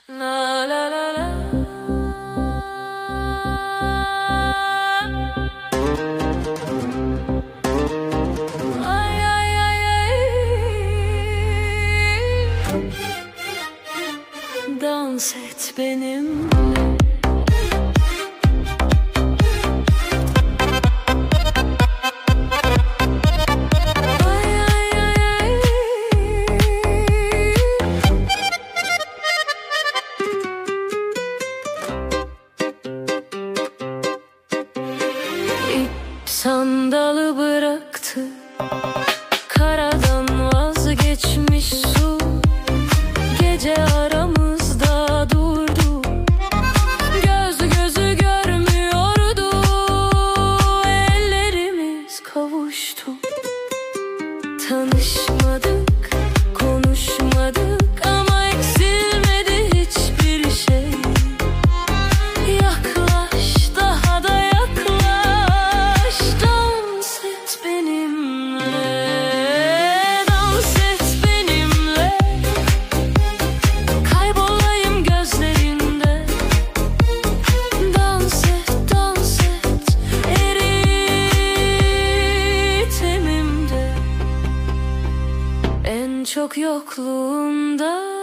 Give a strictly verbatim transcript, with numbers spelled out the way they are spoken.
La la la la. Ay ay ay ay. Dans et benimle. Sandalı bıraktı, karadan vazgeçmiş su. Gece aramızda durdu, göz gözü görmüyordu. Ellerimiz kavuştu. Tanışmadık, konuşmadık ama eksilmedi hiçbir şey. Yaklaş, daha da yaklaş, dans et benimle, dans et benimle. Kaybolayım gözlerinde, dans et, dans et, erit tenimde. En çok yokluğunda